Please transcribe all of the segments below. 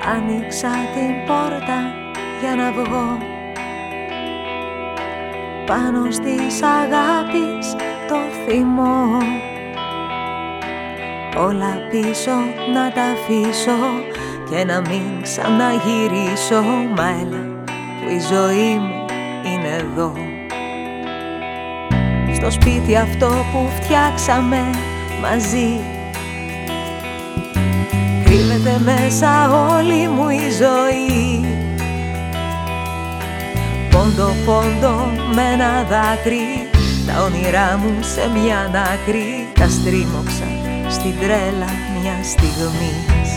Άνοιξα την πόρτα για να βγω. Πάνω στις αγάπης το θυμό. Όλα πίσω να τα αφήσω και να μην ξαναγυρίσω. Μα έλα που η ζωή μου είναι εδώ. Στο σπίτι αυτό που φτιάξαμε μαζί κρύβεται μέσα όλη μου η ζωή. Πόντο πόντο με ένα δάκρυ τα όνειρά μου σε μια άκρη τα στρίμωξα στην τρέλα μια στιγμής.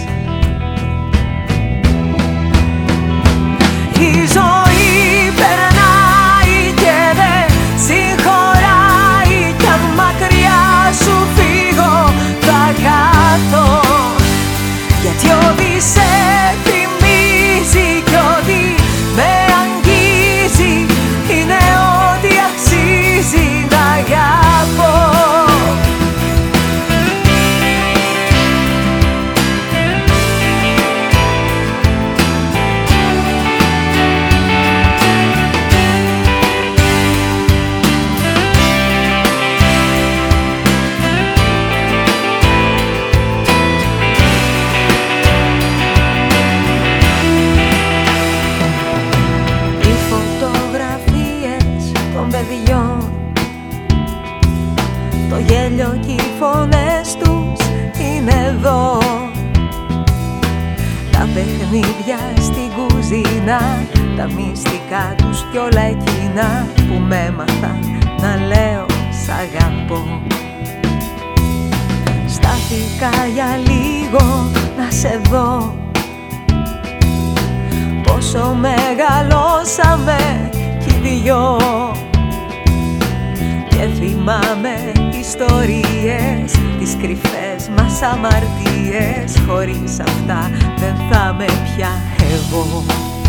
Η ζωή περνάει και δεν συγχωράει κι αν μακριά σου φύγω θα χαθώ. Γιατί ό,τι σε θυμίζει κι ό,τι με αγγίζει είναι ό,τι αξίζει να αγαπώ. Το γέλιο και οι φωνές τους είναι εδώ. Τα παιχνίδια στην κουζίνα, τα μυστικά τους κι όλα εκείνα που με έμαθαν να λέω σ' αγαπώ. Στάθηκα για λίγο να σε δω. Πόσο μεγαλώσαμε κι οι δυο. Και θυμάμαι ιστορίες, τις κρυφές μας αμαρτίες. Χωρίς αυτά δεν θα με πια εγώ.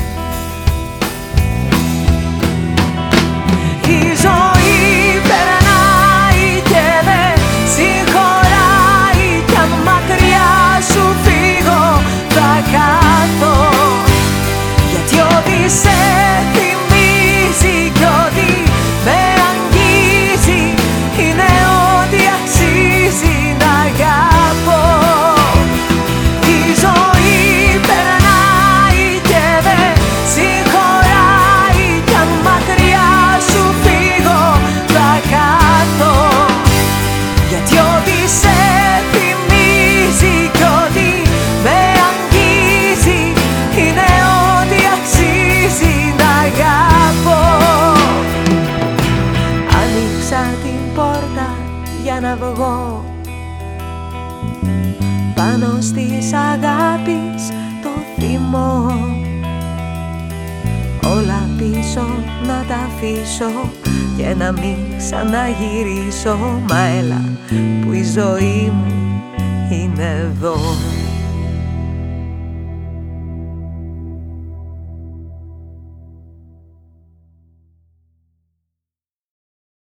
Η ζωή περνάει και δεν συγχωράει κι αν μακριά σου φύγω θα χαθώ. Γιατί ό,τι σε θυμίζει κι ό,τι με αγγίζει είναι ό,τι αξίζει να αγαπώ. Η ζωή περνάει και δεν συγχωράει κι αν μακριά σου φύγω θα χαθώ. Γιατί ό,τι σε θυμίζει κι ό,τι με αγγίζει είναι ό,τι αξίζει να αγαπώ. Άνοιξα την πόρτα για να βγω. Πάνω στις αγάπης το θυμό. Όλα πίσω να τα αφήσω και να μην ξαναγυρίσω. Μα έλα που η ζωή μου είναι εδώ.